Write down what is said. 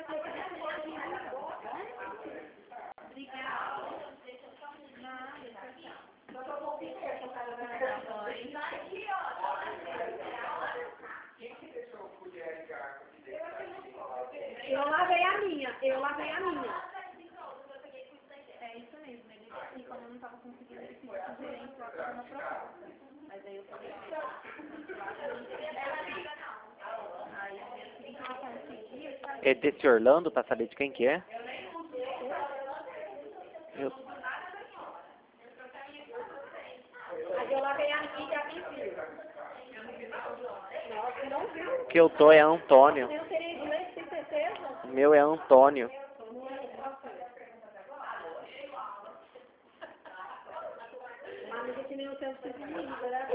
Eu lavei a minha. É isso mesmo, ele disse que como eu não estava conseguindo, ele pediu pro gerente lá fazer uma proposta. Mas aí eu falei, aí ele queria que ela conseguia, sabe? É desse Orlando, pra saber de quem que é? Eu... Eu lavei a minha e a minha filha. Não viu? que eu tô é Antônio. Eu teria inglês, tem certeza? O meu é Antônio. Mas que nem o tempo que